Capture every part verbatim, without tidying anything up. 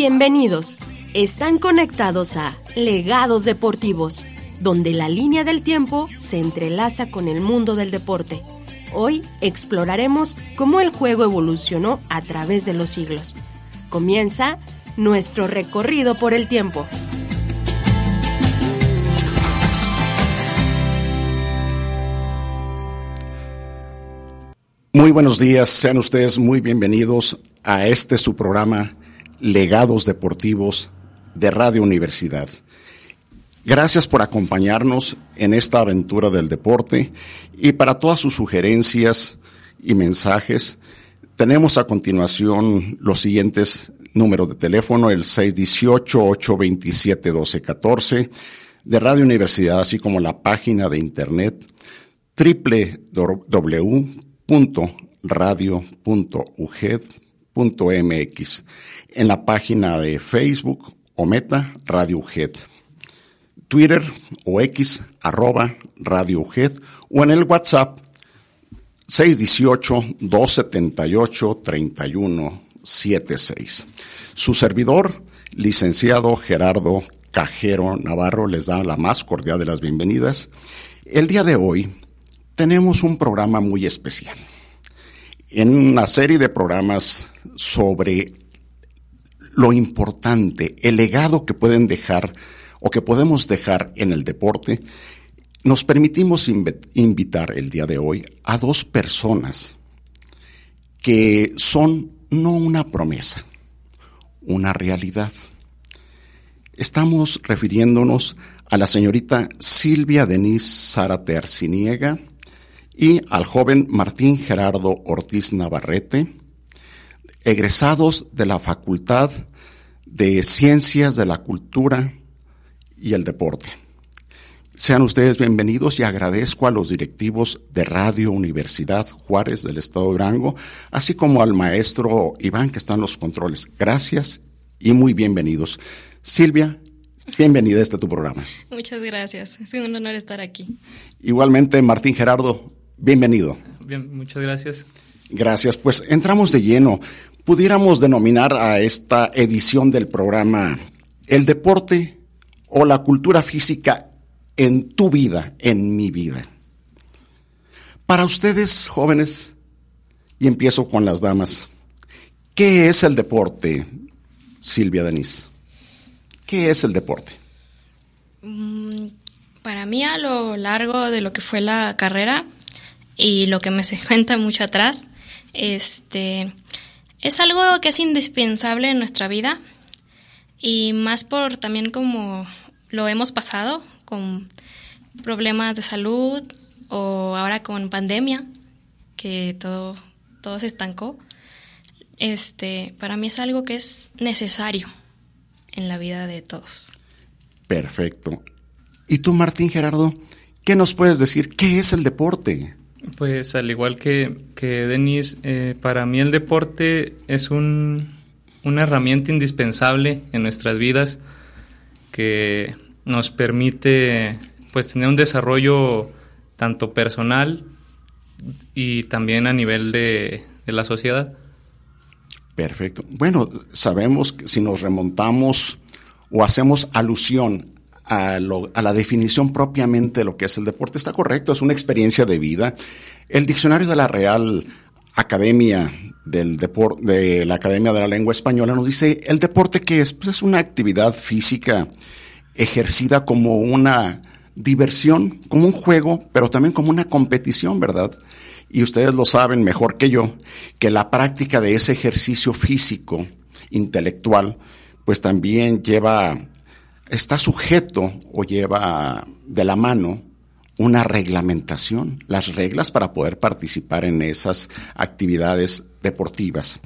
Bienvenidos. Están conectados a Legados Deportivos, donde la línea del tiempo se entrelaza con el mundo del deporte. Hoy exploraremos cómo el juego evolucionó a través de los siglos. Comienza nuestro recorrido por el tiempo. Muy buenos días, sean ustedes muy bienvenidos a este su programa Legados Deportivos de Radio Universidad. Gracias por acompañarnos en esta aventura del deporte y para todas sus sugerencias y mensajes tenemos a continuación los siguientes números de teléfono, el seis uno ocho, ocho dos siete, uno dos uno cuatro de Radio Universidad, así como la página de internet doble u doble u doble u punto radio punto u g e d punto m x, en la página de Facebook o Meta Radio U G E D, Twitter o X arroba Radio U G E D o en el WhatsApp seis uno ocho, dos siete ocho, tres uno siete seis. Su servidor, licenciado Gerardo Cajero Navarro, les da la más cordial de las bienvenidas. El día de hoy tenemos un programa muy especial. En una serie de programas sobre lo importante, el legado que pueden dejar o que podemos dejar en el deporte, nos permitimos inv- invitar el día de hoy a dos personas que son no una promesa, una realidad. Estamos refiriéndonos a la señorita Silvia Denise Zárate Arciniega y al joven Martín Gerardo Ortiz Navarrete, egresados de la Facultad de Ciencias de la Cultura y el Deporte. Sean ustedes bienvenidos y agradezco a los directivos de Radio Universidad Juárez del Estado de Durango, así como al maestro Iván que está en los controles. Gracias y muy bienvenidos. Silvia, bienvenida a este tu programa. Muchas gracias, es un honor estar aquí. Igualmente, Martín Gerardo, bienvenido. Bien, muchas gracias. Gracias, pues entramos de lleno. Pudiéramos denominar a esta edición del programa el deporte o la cultura física en tu vida, en mi vida. Para ustedes, jóvenes, y empiezo con las damas, ¿qué es el deporte, Silvia Denise? ¿Qué es el deporte? Mm, para mí, a lo largo de lo que fue la carrera y lo que me se cuenta mucho atrás, este, es algo que es indispensable en nuestra vida y más por también como lo hemos pasado con problemas de salud o ahora con pandemia, que todo, todo se estancó. Este, para mí es algo que es necesario en la vida de todos. Perfecto. ¿Y tú, Martín Gerardo, qué nos puedes decir? ¿Qué es el deporte? Pues al igual que, que Denise, eh, para mí el deporte es un, una herramienta indispensable en nuestras vidas que nos permite pues tener un desarrollo tanto personal y también a nivel de, de la sociedad. Perfecto. Bueno, sabemos que si nos remontamos o hacemos alusión a, lo, a la definición propiamente de lo que es el deporte, está correcto, es una experiencia de vida. El diccionario de la Real Academia del Depor- de la Academia de la Lengua Española nos dice, ¿el deporte qué es? Pues es una actividad física ejercida como una diversión, como un juego, pero también como una competición, ¿verdad? Y ustedes lo saben mejor que yo, que la práctica de ese ejercicio físico, intelectual, pues también lleva, está sujeto o lleva de la mano una reglamentación, las reglas para poder participar en esas actividades deportivas.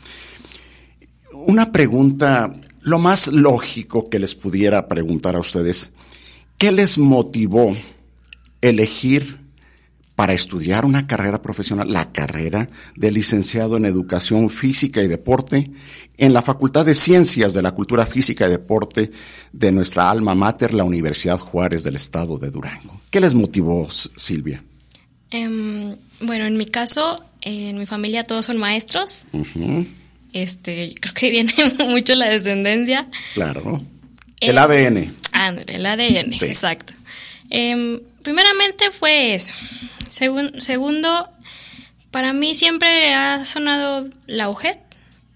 Una pregunta, lo más lógico que les pudiera preguntar a ustedes, ¿qué les motivó elegir para estudiar una carrera profesional, la carrera de licenciado en Educación Física y Deporte en la Facultad de Ciencias de la Cultura Física y Deporte de nuestra alma mater, la Universidad Juárez del Estado de Durango? ¿Qué les motivó, Silvia? Um, bueno, en mi caso, en mi familia todos son maestros. Uh-huh. Este, creo que viene mucho la descendencia. Claro. El eh, A D N. Ah, el A D N, sí. Exacto. Eh, primeramente fue eso. Segun, segundo, para mí siempre ha sonado la U G E D.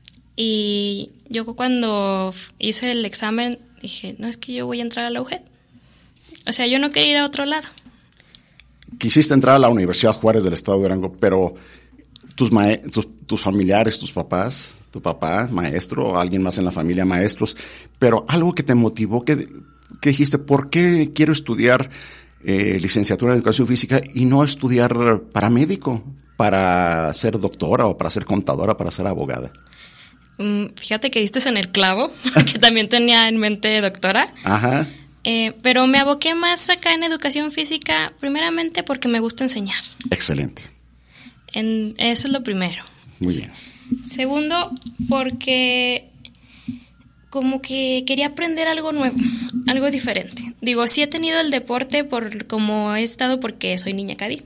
Y yo cuando hice el examen dije, no, es que yo voy a entrar a la U G E D. O sea, yo no quería ir a otro lado. Quisiste entrar a la Universidad Juárez del Estado de Durango, pero tus, ma- tus, tus familiares, tus papás, tu papá, maestro, o alguien más en la familia, maestros, pero algo que te motivó, que, que dijiste, ¿por qué quiero estudiar eh, licenciatura en Educación Física y no estudiar paramédico, para ser doctora o para ser contadora, para ser abogada? Fíjate que diste en el clavo, que también tenía en mente doctora. Ajá. Eh, pero me aboqué más acá en educación física, primeramente porque me gusta enseñar. Excelente. En, eso es lo primero. Muy bien. Segundo, porque como que quería aprender algo nuevo, algo diferente. Digo, sí he tenido el deporte por como he estado porque soy niña Cadi.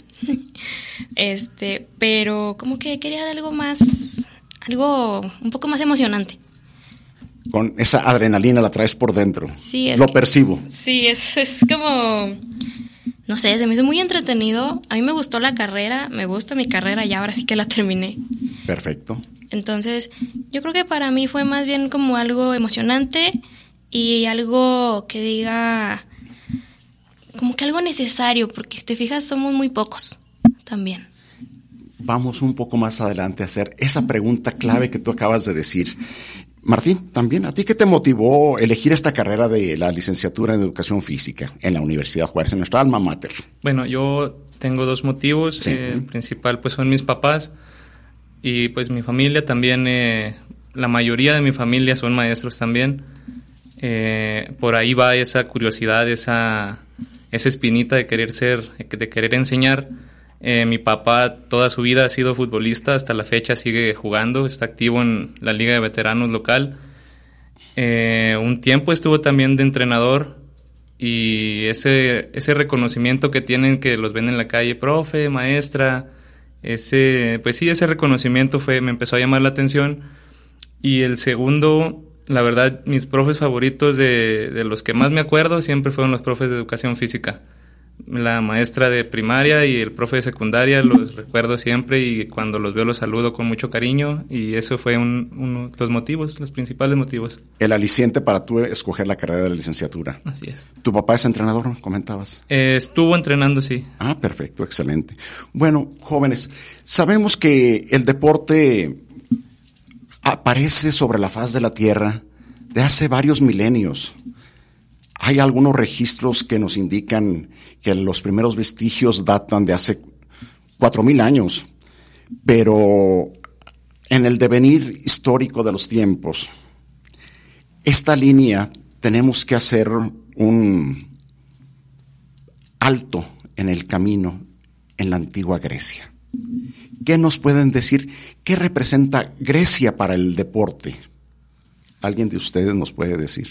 este, pero como que quería algo más, algo un poco más emocionante. Con esa adrenalina la traes por dentro. Sí, es Lo que, percibo. Sí, es, es como, no sé, se me hizo muy entretenido. A mí me gustó la carrera, me gusta mi carrera y ahora sí que la terminé. Perfecto. Entonces, yo creo que para mí fue más bien como algo emocionante y algo que diga, como que algo necesario, porque si te fijas somos muy pocos también. Vamos un poco más adelante a hacer esa pregunta clave que tú acabas de decir. Martín, también, ¿a ti qué te motivó elegir esta carrera de la licenciatura en Educación Física en la Universidad Juárez, en nuestra alma mater? Bueno, yo tengo dos motivos. Sí. Eh, el principal pues son mis papás y pues mi familia también, eh, la mayoría de mi familia son maestros también. Eh, por ahí va esa curiosidad, esa, esa espinita de querer ser, de querer enseñar. Eh, mi papá toda su vida ha sido futbolista, hasta la fecha sigue jugando, está activo en la Liga de Veteranos local. Eh, un tiempo estuvo también de entrenador y ese, ese reconocimiento que tienen, que los ven en la calle, profe, maestra, ese, pues sí, ese reconocimiento fue, me empezó a llamar la atención. Y el segundo, la verdad, mis profes favoritos de, de los que más me acuerdo siempre fueron los profes de Educación Física. La maestra de primaria y el profe de secundaria los recuerdo siempre y cuando los veo los saludo con mucho cariño y eso fue un, uno de los motivos, los principales motivos. El aliciente para tú escoger la carrera de la licenciatura. Así es. ¿Tu papá es entrenador, comentabas? Eh, estuvo entrenando, sí. Ah, perfecto, excelente. Bueno, jóvenes, sabemos que el deporte aparece sobre la faz de la tierra de hace varios milenios. Hay algunos registros que nos indican que los primeros vestigios datan de hace cuatro mil años, pero en el devenir histórico de los tiempos, esta línea tenemos que hacer un alto en el camino en la antigua Grecia. ¿Qué nos pueden decir? ¿Qué representa Grecia para el deporte? ¿Alguien de ustedes nos puede decir?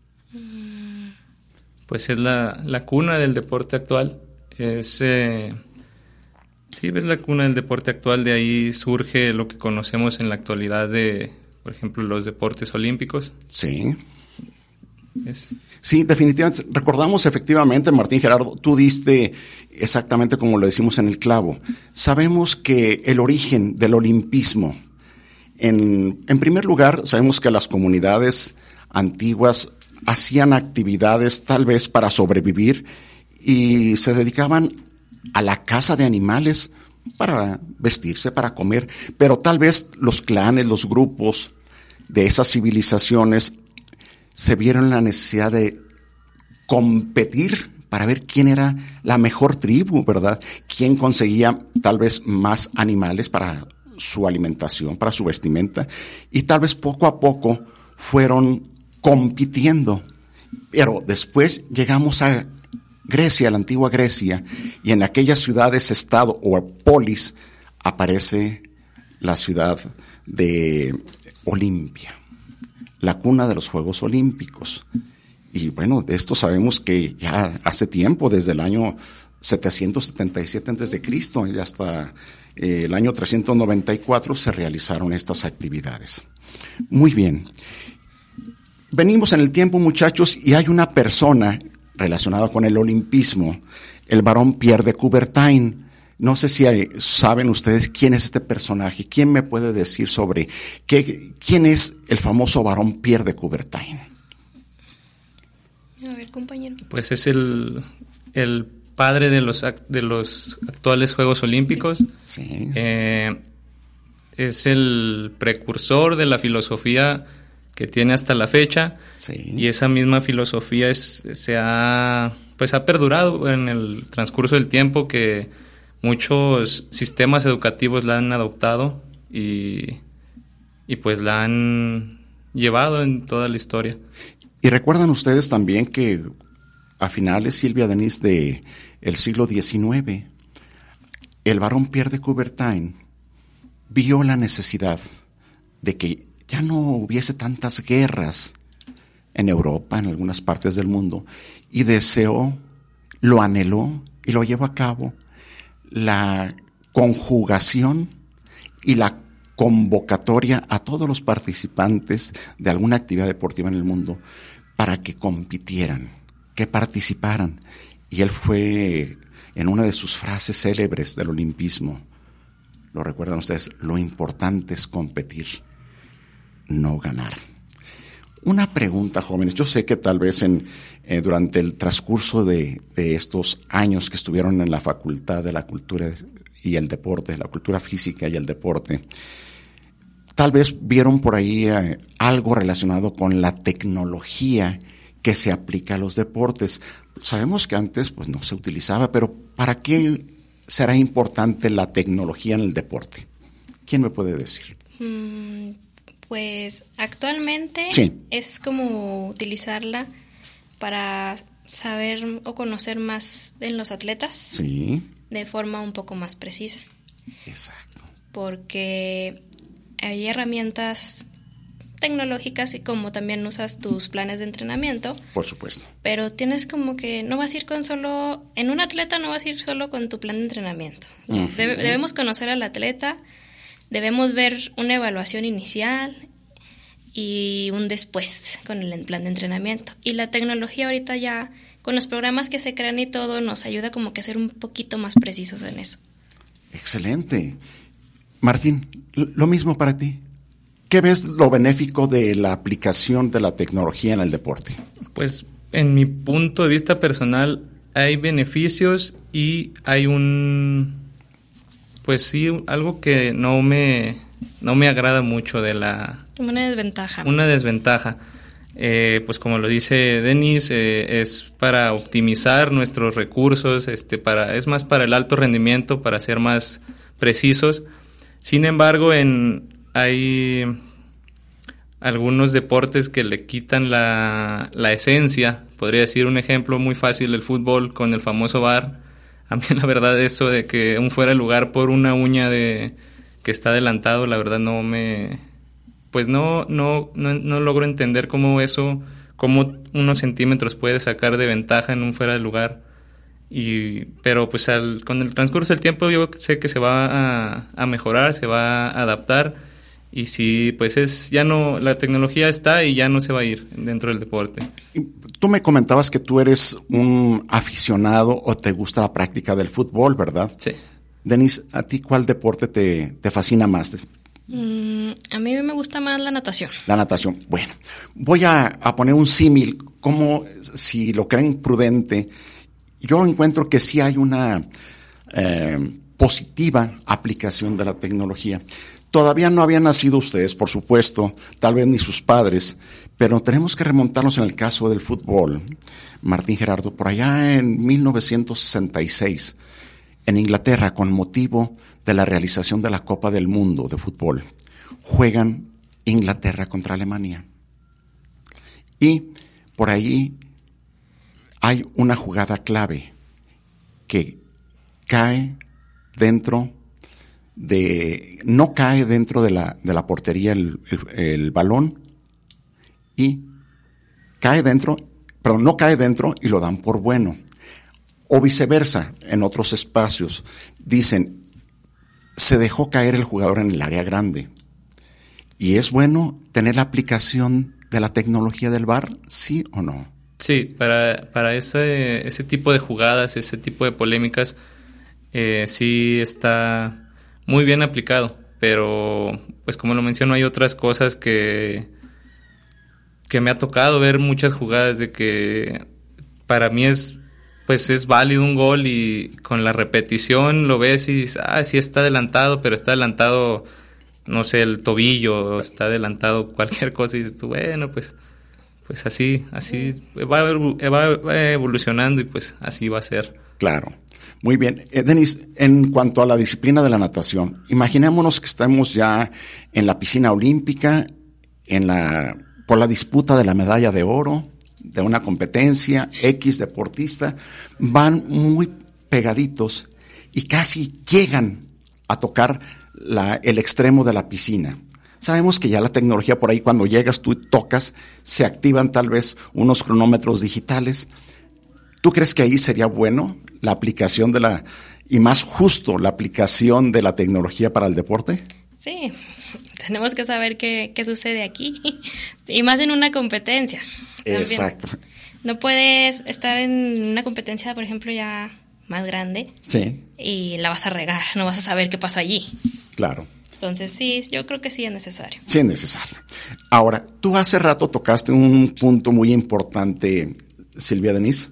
Pues es la, la cuna del deporte actual. Es, eh, sí, es la cuna del deporte actual. De ahí surge lo que conocemos en la actualidad de, por ejemplo, los deportes olímpicos. Sí. Es. Sí, definitivamente. Recordamos efectivamente, Martín Gerardo, tú diste exactamente como lo decimos en el clavo. Sabemos que el origen del olimpismo, en, en primer lugar, sabemos que las comunidades antiguas hacían actividades tal vez para sobrevivir y se dedicaban a la caza de animales para vestirse, para comer, pero tal vez los clanes, los grupos de esas civilizaciones se vieron la necesidad de competir para ver quién era la mejor tribu, ¿verdad? Quién conseguía tal vez más animales para su alimentación, para su vestimenta, y tal vez poco a poco fueron compitiendo, pero después llegamos a Grecia, la antigua Grecia, y en aquellas ciudades, estado o polis, aparece la ciudad de Olimpia, la cuna de los Juegos Olímpicos. Y bueno, de esto sabemos que ya hace tiempo, desde el año setecientos setenta y siete antes de Cristo y hasta eh, el año trescientos noventa y cuatro se realizaron estas actividades. Muy bien. Venimos en el tiempo, muchachos, y hay una persona relacionada con el olimpismo, el varón Pierre de Coubertin. No sé si hay, saben ustedes quién es este personaje. ¿Quién me puede decir sobre qué, quién es el famoso varón Pierre de Coubertin? A ver, compañero. Pues es el, el padre de los, de los actuales Juegos Olímpicos. Sí. Eh, es el precursor de la filosofía que tiene hasta la fecha. Sí. Y esa misma filosofía es, se ha, pues ha perdurado en el transcurso del tiempo, que muchos sistemas educativos la han adoptado y, y pues la han llevado en toda la historia. Y recuerdan ustedes también que a finales, Silvia Denise, de el siglo diecinueve, el varón Pierre de Coubertin vio la necesidad de que ya no hubiese tantas guerras en Europa, en algunas partes del mundo, y deseó, lo anheló y lo llevó a cabo, la conjugación y la convocatoria a todos los participantes de alguna actividad deportiva en el mundo para que compitieran, que participaran. Y él fue, en una de sus frases célebres del olimpismo, lo recuerdan ustedes, lo importante es competir, no ganar. Una pregunta, jóvenes. Yo sé que tal vez en, eh, durante el transcurso de, de estos años que estuvieron en la Facultad de la Cultura y el Deporte, la Cultura Física y el Deporte, tal vez vieron por ahí eh, algo relacionado con la tecnología que se aplica a los deportes. Sabemos que antes pues no se utilizaba, pero ¿para qué será importante la tecnología en el deporte? ¿Quién me puede decir? Mm, pues actualmente sí. es como utilizarla para saber o conocer más en los atletas, sí, de forma un poco más precisa. Exacto. Porque hay herramientas tecnológicas y como también usas tus planes de entrenamiento. Por supuesto. Pero tienes como que no vas a ir con solo, en un atleta no vas a ir solo con tu plan de entrenamiento. Uh-huh. Debe, debemos conocer al atleta, debemos ver una evaluación inicial y un después con el plan de entrenamiento. Y la tecnología ahorita ya, con los programas que se crean y todo, nos ayuda como que a ser un poquito más precisos en eso. Excelente. Martín, lo mismo para ti. ¿Qué ves lo benéfico de la aplicación de la tecnología en el deporte? Pues en mi punto de vista personal hay beneficios y hay un, pues sí, algo que no me, no me agrada mucho de la... Una desventaja. Una desventaja. Eh, pues como lo dice Denis, eh, es para optimizar nuestros recursos, este, para, es más para el alto rendimiento, para ser más precisos. Sin embargo, en hay algunos deportes que le quitan la, la esencia. Podría decir un ejemplo muy fácil, el fútbol con el famoso V A R. A mí la verdad eso de que un fuera de lugar por una uña de que está adelantado, la verdad no me... Pues no, no, no, no logro entender cómo eso, cómo unos centímetros puede sacar de ventaja en un fuera de lugar. Y, pero pues al, con el transcurso del tiempo yo sé que se va a, a mejorar, se va a adaptar. Y sí, pues es ya no, la tecnología está y ya no se va a ir dentro del deporte. Tú me comentabas que tú eres un aficionado o te gusta la práctica del fútbol, ¿verdad? Sí. Denis, ¿a ti cuál deporte te, te fascina más? Mm, a mí me gusta más la natación. La natación. Bueno, voy a, a poner un símil, como si lo creen prudente. Yo encuentro que sí hay una eh, positiva aplicación de la tecnología. Todavía no habían nacido ustedes, por supuesto, tal vez ni sus padres, pero tenemos que remontarnos en el caso del fútbol. Martín Gerardo, por allá en mil novecientos sesenta y seis, en Inglaterra, con motivo de la realización de la Copa del Mundo de fútbol, juegan Inglaterra contra Alemania. Y por ahí hay una jugada clave que cae dentro de, no cae dentro de la, de la portería el, el, el balón y cae dentro, perdón, no cae dentro y lo dan por bueno. O viceversa, en otros espacios, dicen, se dejó caer el jugador en el área grande. ¿Y es bueno tener la aplicación de la tecnología del V A R, sí o no? Sí, para, para ese, ese tipo de jugadas, ese tipo de polémicas, eh, sí está muy bien aplicado, pero pues como lo menciono, hay otras cosas que, que me ha tocado ver muchas jugadas de que para mí es, pues es válido un gol y con la repetición lo ves y dices, ah, sí está adelantado, pero está adelantado, no sé, el tobillo, está adelantado cualquier cosa y dices tú, bueno, pues... Pues así, así va, va evolucionando y pues así va a ser. Claro. Muy bien. Eh, Denis, en cuanto a la disciplina de la natación, imaginémonos que estamos ya en la piscina olímpica, en la por la disputa de la medalla de oro, de una competencia, X deportista, van muy pegaditos y casi llegan a tocar la, el extremo de la piscina. Sabemos que ya la tecnología por ahí, cuando llegas tú tocas, se activan tal vez unos cronómetros digitales. ¿Tú crees que ahí sería bueno la aplicación de la, y más justo, la aplicación de la tecnología para el deporte? Sí, tenemos que saber qué, qué sucede aquí, y más en una competencia. También. Exacto. No puedes estar en una competencia, por ejemplo, ya más grande, sí, y la vas a regar, no vas a saber qué pasó allí. Claro. Entonces sí, yo creo que sí es necesario. Sí es necesario. Ahora, tú hace rato tocaste un punto muy importante, Silvia Denise,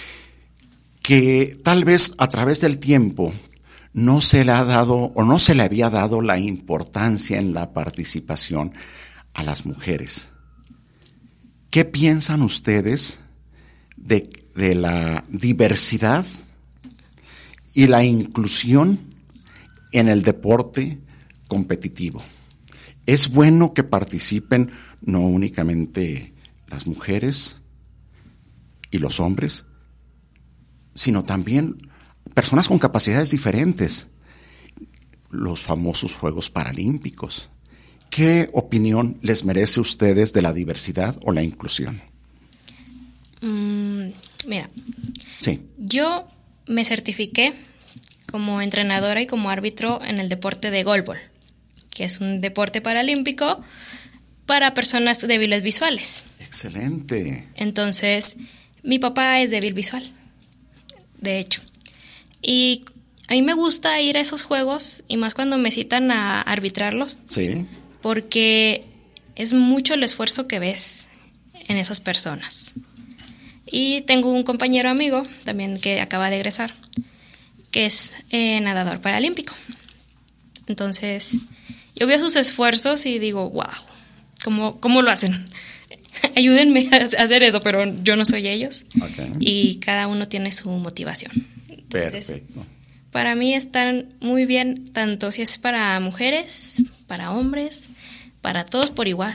que tal vez a través del tiempo no se le ha dado o no se le había dado la importancia en la participación a las mujeres. ¿Qué piensan ustedes de, de la diversidad y la inclusión en el deporte competitivo? Es bueno que participen no únicamente las mujeres y los hombres, sino también personas con capacidades diferentes, los famosos Juegos Paralímpicos. ¿Qué opinión les merece a ustedes de la diversidad o la inclusión? Mm, mira, sí. Yo me certifiqué como entrenadora y como árbitro en el deporte de goalball, que es un deporte paralímpico para personas débiles visuales. Excelente. Entonces, mi papá es débil visual, de hecho. Y a mí me gusta ir a esos juegos, y más cuando me citan a arbitrarlos. Sí. Porque es mucho el esfuerzo que ves en esas personas. Y tengo un compañero amigo, también que acaba de egresar, que es eh, nadador paralímpico. Entonces, yo veo sus esfuerzos y digo, wow, ¿cómo, cómo lo hacen? Ayúdenme a hacer eso, pero yo no soy ellos. Okay. Y cada uno tiene su motivación. Entonces, perfecto. Para mí están muy bien, tanto si es para mujeres, para hombres, para todos por igual.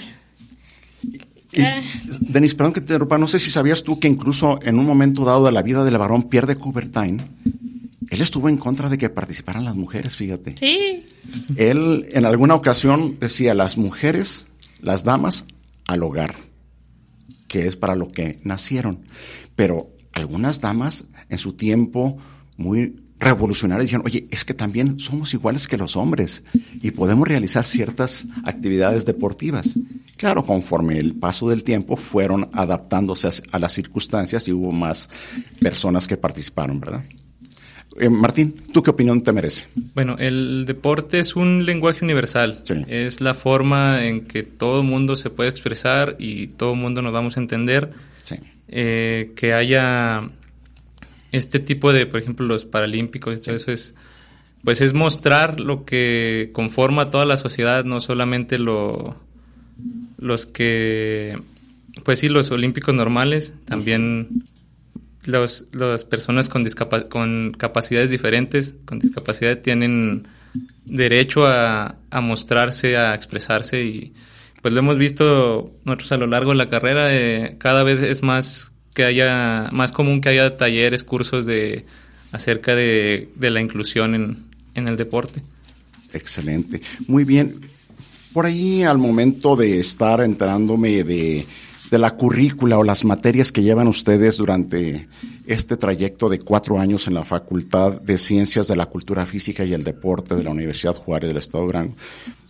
Y, Denis, perdón que te interrumpa, no sé si sabías tú que incluso en un momento dado de la vida del varón, Pierre de Coubertin, él estuvo en contra de que participaran las mujeres, fíjate. Sí. Él en alguna ocasión decía, las mujeres, las damas, al hogar, que es para lo que nacieron. Pero algunas damas en su tiempo muy revolucionarias dijeron, oye, es que también somos iguales que los hombres y podemos realizar ciertas actividades deportivas. Claro, conforme el paso del tiempo fueron adaptándose a las circunstancias y hubo más personas que participaron, ¿verdad? Eh, Martín, ¿tú qué opinión te merece? Bueno, el deporte es un lenguaje universal. Sí. Es la forma en que todo el mundo se puede expresar y todo el mundo nos vamos a entender. Sí. Eh, que haya este tipo de, por ejemplo, los paralímpicos, sí. Eso es, pues es mostrar lo que conforma a toda la sociedad, no solamente lo, los que, pues sí, los olímpicos normales, también los, las personas con, discapa- con capacidades diferentes, con discapacidad, tienen derecho a, a mostrarse, a expresarse, y pues lo hemos visto nosotros a lo largo de la carrera, eh, cada vez es más que haya más común que haya talleres, cursos de acerca de, de la inclusión en, en el deporte. Excelente. Muy bien. Por ahí, al momento de estar enterándome de, de la currícula o las materias que llevan ustedes durante este trayecto de cuatro años en la Facultad de Ciencias de la Cultura Física y el Deporte de la Universidad Juárez del Estado de Durango,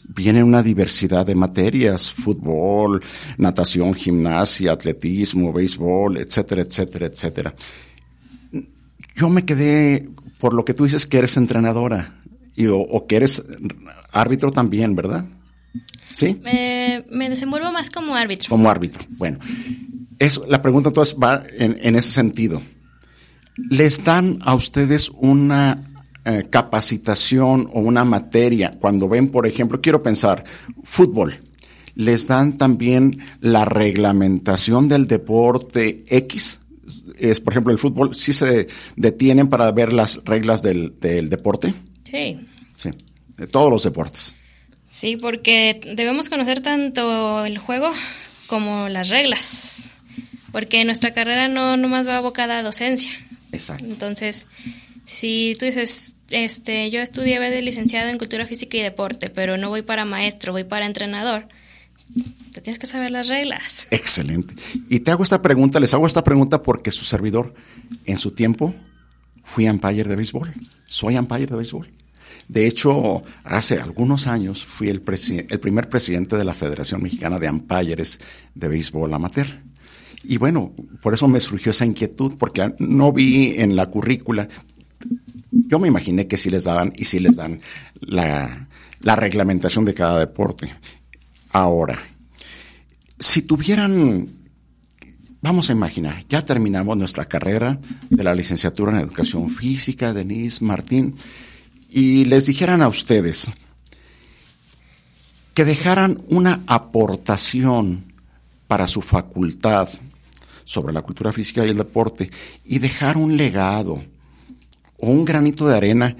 viene una diversidad de materias, fútbol, natación, gimnasia, atletismo, béisbol, etcétera, etcétera, etcétera. Yo me quedé por lo que tú dices que eres entrenadora y, o, o que eres árbitro también, ¿verdad? ¿Sí? Eh, me desenvuelvo más como árbitro. Como árbitro, bueno. Eso, la pregunta entonces va en, en ese sentido. ¿Les dan a ustedes una eh, capacitación o una materia cuando ven, por ejemplo, quiero pensar, fútbol? ¿Les dan también la reglamentación del deporte X? Es, por ejemplo, el fútbol, ¿sí se detienen para ver las reglas del, del deporte? Sí. Sí, de todos los deportes. Sí, porque debemos conocer tanto el juego como las reglas, porque nuestra carrera no nomás va abocada a docencia. Exacto. Entonces, si tú dices, este, yo estudié de licenciado en Cultura Física y Deporte, pero no voy para maestro, voy para entrenador, te tienes que saber las reglas. Excelente. Y te hago esta pregunta, les hago esta pregunta porque su servidor, en su tiempo, fui umpire de béisbol. Soy umpire de béisbol. De hecho, hace algunos años fui el, presi- el primer presidente de la Federación Mexicana de Umpires de Béisbol Amateur. Y bueno, por eso me surgió esa inquietud, porque no vi en la currícula. Yo me imaginé que sí les daban y sí les dan la, la reglamentación de cada deporte. Ahora, si tuvieran, vamos a imaginar, ya terminamos nuestra carrera de la licenciatura en Educación Física, Denise, Martín, y les dijeran a ustedes que dejaran una aportación para su facultad sobre la cultura física y el deporte y dejar un legado o un granito de arena,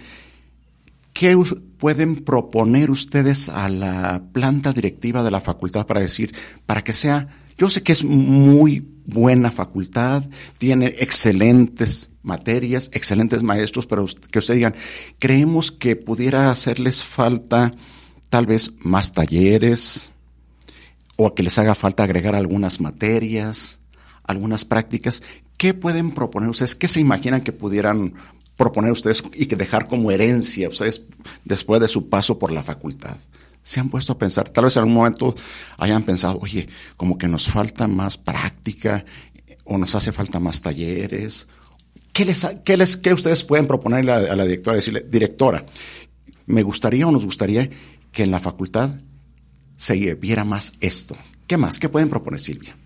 ¿qué pueden proponer ustedes a la planta directiva de la facultad para decir, para que sea, yo sé que es muy buena facultad, tiene excelentes materias, excelentes maestros, pero que ustedes digan, creemos que pudiera hacerles falta tal vez más talleres o que les haga falta agregar algunas materias, algunas prácticas? ¿Qué pueden proponer ustedes? ¿Qué se imaginan que pudieran proponer ustedes y que dejar como herencia ustedes después de su paso por la facultad? ¿Se han puesto a pensar? Tal vez en algún momento hayan pensado, oye, como que nos falta más práctica o nos hace falta más talleres. ¿Qué les, qué les, qué ustedes pueden proponerle a, a la directora? Decirle, directora, me gustaría o nos gustaría que en la facultad se viera más esto. ¿Qué más? ¿Qué pueden proponer, Silvia?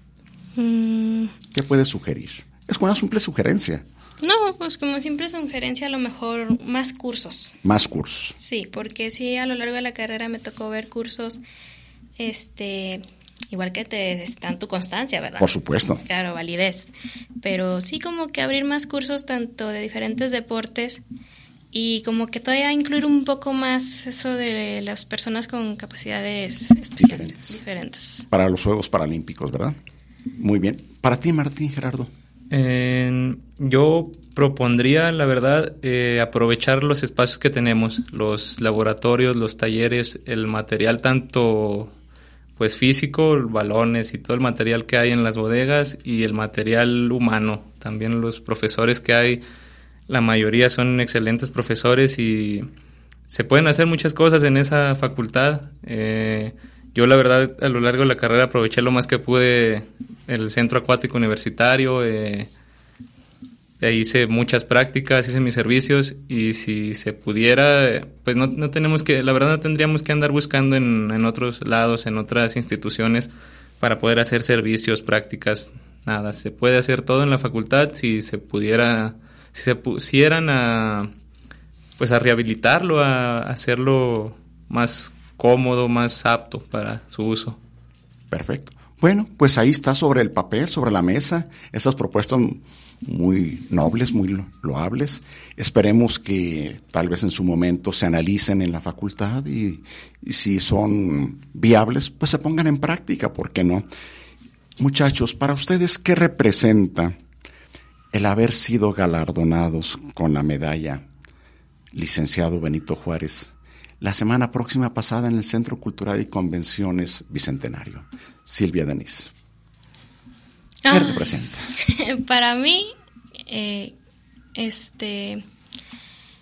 Mm. ¿Qué puede sugerir? Es una simple sugerencia. No, pues como siempre sugerencia, a lo mejor más cursos. Más cursos. Sí, porque sí, a lo largo de la carrera me tocó ver cursos, este, igual que te dan tu constancia, ¿verdad? Por supuesto. Claro, validez. Pero sí como que abrir más cursos tanto de diferentes deportes y como que todavía incluir un poco más eso de las personas con capacidades especiales. Diferentes. Diferentes. Para los Juegos Paralímpicos, ¿verdad? Muy bien. Para ti, Martín, Gerardo. Eh, yo propondría, la verdad, eh, aprovechar los espacios que tenemos, los laboratorios, los talleres, el material tanto pues físico, balones y todo el material que hay en las bodegas y el material humano. También los profesores que hay, la mayoría son excelentes profesores y se pueden hacer muchas cosas en esa facultad. Eh, yo la verdad a lo largo de la carrera aproveché lo más que pude el centro acuático universitario, eh, hice muchas prácticas, hice mis servicios y si se pudiera, pues no, no tenemos que, la verdad no tendríamos que andar buscando en, en otros lados, en otras instituciones para poder hacer servicios, prácticas, nada, se puede hacer todo en la facultad si se pudiera, si se pusieran a, pues a rehabilitarlo, a hacerlo más cómodo, más apto para su uso. Perfecto. Bueno, pues ahí está sobre el papel, sobre la mesa, esas propuestas muy nobles, muy loables. Esperemos que tal vez en su momento se analicen en la facultad y, y si son viables, pues se pongan en práctica, ¿por qué no? Muchachos, para ustedes, ¿qué representa el haber sido galardonados con la medalla licenciado Benito Juárez la semana próxima pasada en el Centro Cultural y Convenciones Bicentenario? Silvia, Denise, ¿qué ah, representa? Para mí, eh, este,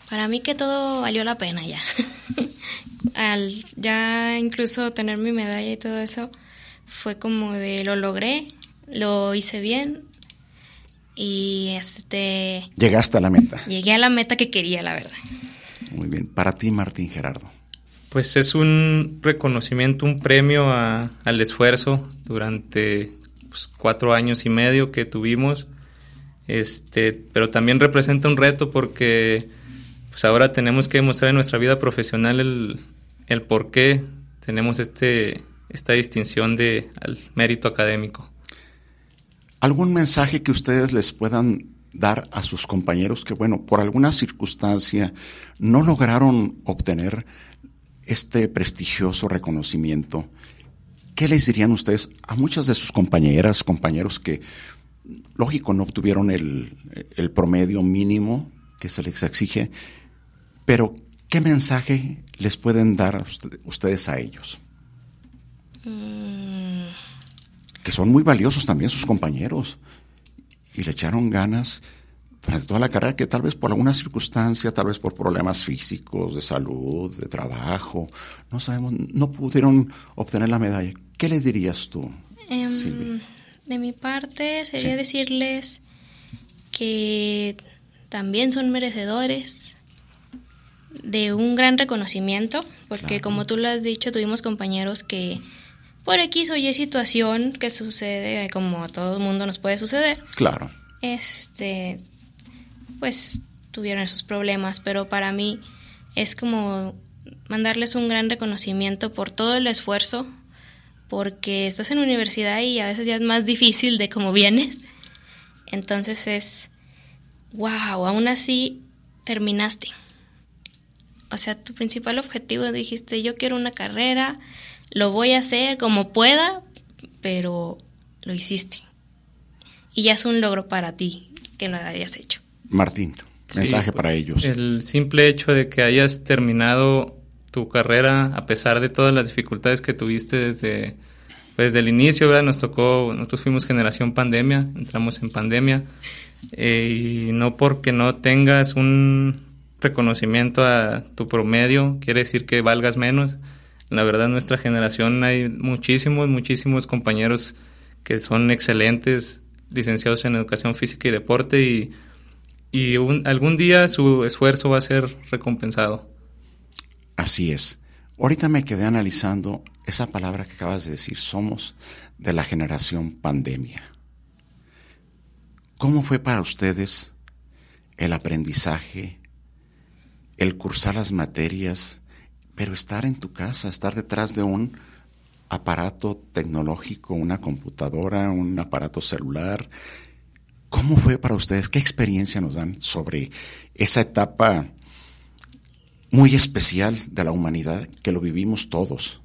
Para mí que todo valió la pena ya. Al ya incluso tener mi medalla y todo eso, fue como de lo logré, lo hice bien y este... Llegaste a la meta. Llegué a la meta que quería, la verdad. Muy bien. Para ti, Martín Gerardo. Pues es un reconocimiento, un premio a, al esfuerzo durante pues, cuatro años y medio que tuvimos, este, pero también representa un reto porque pues ahora tenemos que demostrar en nuestra vida profesional el, el por qué tenemos este, esta distinción de al mérito académico. ¿Algún mensaje que ustedes les puedan dar a sus compañeros que, bueno, por alguna circunstancia no lograron obtener este prestigioso reconocimiento? ¿Qué les dirían ustedes a muchas de sus compañeras, compañeros que, lógico, no obtuvieron el, el promedio mínimo que se les exige, pero qué mensaje les pueden dar a usted, ustedes a ellos? Mm. Que son muy valiosos también sus compañeros y le echaron ganas durante toda la carrera, que tal vez por alguna circunstancia, tal vez por problemas físicos, de salud, de trabajo, no sabemos, no pudieron obtener la medalla. ¿Qué le dirías tú, um, Silvia? De mi parte sería sí. decirles que también son merecedores de un gran reconocimiento, porque claro, como tú lo has dicho, tuvimos compañeros que por X o Y situación que sucede, como a todo el mundo nos puede suceder. Claro. Este, pues tuvieron esos problemas, pero para mí es como mandarles un gran reconocimiento por todo el esfuerzo, porque estás en universidad y a veces ya es más difícil de cómo vienes. Entonces es, wow, aún así terminaste. O sea, tu principal objetivo, dijiste, yo quiero una carrera, lo voy a hacer como pueda, pero lo hiciste. Y ya es un logro para ti que lo hayas hecho. Martín, mensaje sí, para ellos. El simple hecho de que hayas terminado tu carrera a pesar de todas las dificultades que tuviste desde, pues, desde el inicio, ¿verdad? Nos tocó, nosotros fuimos generación pandemia, entramos en pandemia, eh, y no porque no tengas un reconocimiento a tu promedio quiere decir que valgas menos. La verdad, en nuestra generación hay muchísimos, muchísimos compañeros que son excelentes, licenciados en Educación Física y Deporte, y, y un, algún día su esfuerzo va a ser recompensado. Así es. Ahorita me quedé analizando esa palabra que acabas de decir, somos de la generación pandemia. ¿Cómo fue para ustedes el aprendizaje, el cursar las materias, pero estar en tu casa, estar detrás de un aparato tecnológico, una computadora, un aparato celular? ¿Cómo fue para ustedes? ¿Qué experiencia nos dan sobre esa etapa muy especial de la humanidad que lo vivimos todos?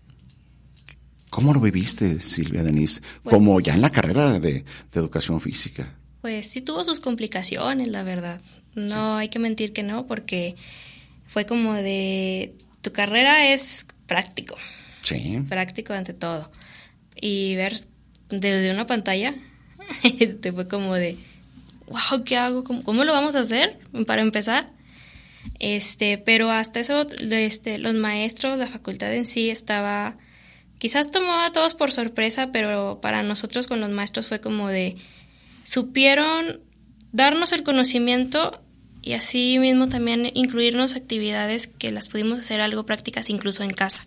¿Cómo lo viviste, Silvia Denise? Pues, como ya en la carrera de, de Educación Física. Pues sí tuvo sus complicaciones, la verdad. No sí. hay que mentir que no, porque fue como de... Tu carrera es práctico. Sí. Práctico ante todo. Y ver desde una pantalla, este fue como de, wow, ¿qué hago? ¿Cómo, cómo lo vamos a hacer? Para empezar. Este, pero hasta eso, este, los maestros, la facultad en sí estaba, quizás tomó a todos por sorpresa, pero para nosotros con los maestros fue como de, supieron darnos el conocimiento y así mismo también incluirnos actividades que las pudimos hacer algo prácticas incluso en casa.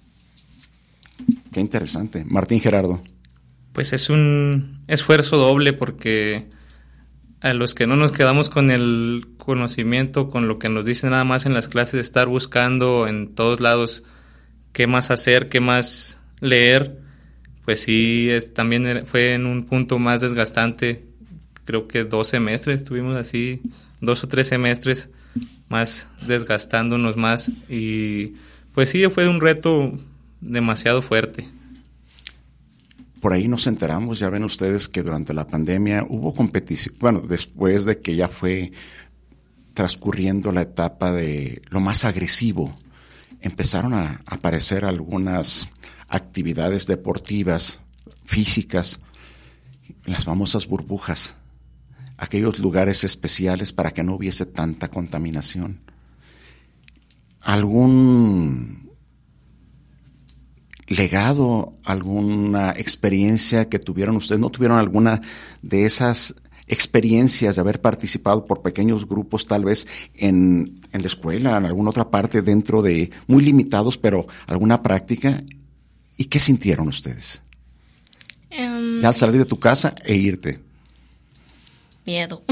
Qué interesante. Martín Gerardo. Pues es un esfuerzo doble, porque a los que no nos quedamos con el conocimiento, con lo que nos dicen nada más en las clases, de estar buscando en todos lados qué más hacer, qué más leer, pues sí, es, también fue en un punto más desgastante. Creo que dos semestres estuvimos así, dos o tres semestres más desgastándonos más, y pues sí, fue un reto demasiado fuerte. Por ahí nos enteramos, ya ven ustedes, que durante la pandemia hubo competición, bueno, después de que ya fue transcurriendo la etapa de lo más agresivo, empezaron a aparecer algunas actividades deportivas, físicas, las famosas burbujas, aquellos lugares especiales para que no hubiese tanta contaminación. algún legado, alguna experiencia que tuvieron ustedes? ¿No tuvieron alguna de esas experiencias de haber participado por pequeños grupos, tal vez en, en la escuela, en alguna otra parte, dentro de, muy limitados, pero alguna práctica? ¿Y qué sintieron ustedes? Um, ya al salir de tu casa e irte. Miedo.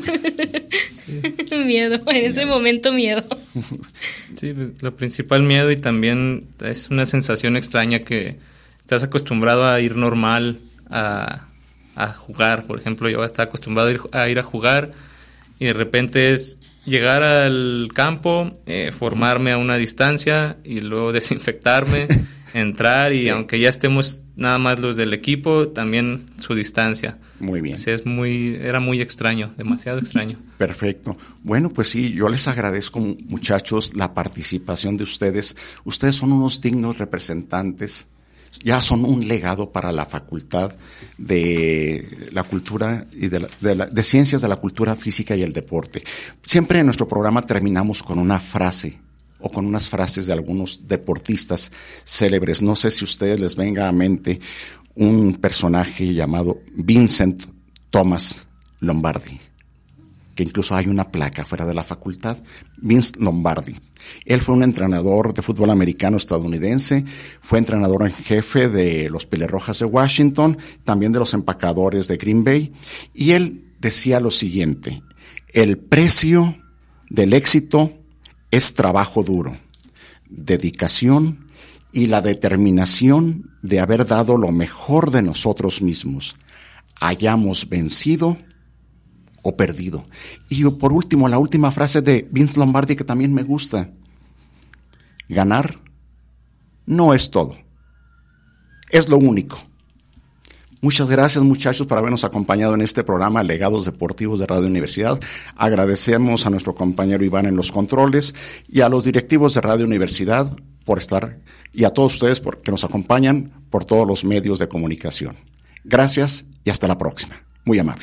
Sí. Miedo, en ese miedo. momento miedo. Sí, pues, lo principal miedo, y también es una sensación extraña que estás acostumbrado a ir normal, a, a jugar. Por ejemplo, yo estaba acostumbrado a ir a, ir a jugar, y de repente es llegar al campo, eh, formarme a una distancia y luego desinfectarme, entrar y sí. Aunque ya estemos nada más los del equipo, también su distancia. Muy bien. Sí, es muy, era muy extraño, demasiado extraño. Perfecto. Bueno, pues sí, yo les agradezco, muchachos, la participación de ustedes. Ustedes son unos dignos representantes, ya son un legado para la Facultad de la Cultura y de, la, de, la, de Ciencias de la Cultura Física y el Deporte. Siempre en nuestro programa terminamos con una frase o con unas frases de algunos deportistas célebres. No sé si a ustedes les venga a mente un personaje llamado Vincent Thomas Lombardi, que incluso hay una placa fuera de la facultad, Vince Lombardi. Él fue un entrenador de fútbol americano estadounidense, fue entrenador en jefe de los Pelerojas de Washington, también de los Empacadores de Green Bay, y él decía lo siguiente: el precio del éxito es trabajo duro, dedicación y la determinación de haber dado lo mejor de nosotros mismos, hayamos vencido o perdido. Y por último, la última frase de Vince Lombardi, que también me gusta: ganar no es todo, es lo único. Muchas gracias, muchachos, por habernos acompañado en este programa Legados Deportivos de Radio Universidad. Agradecemos a nuestro compañero Iván en los controles y a los directivos de Radio Universidad por estar, y a todos ustedes por, que nos acompañan por todos los medios de comunicación. Gracias y hasta la próxima. Muy amable.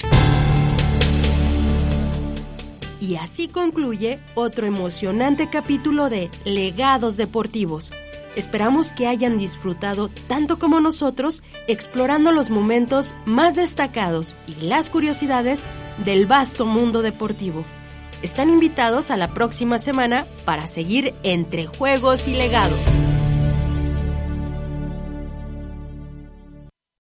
Y así concluye otro emocionante capítulo de Legados Deportivos. Esperamos que hayan disfrutado tanto como nosotros explorando los momentos más destacados y las curiosidades del vasto mundo deportivo. Están invitados a la próxima semana para seguir entre juegos y legados.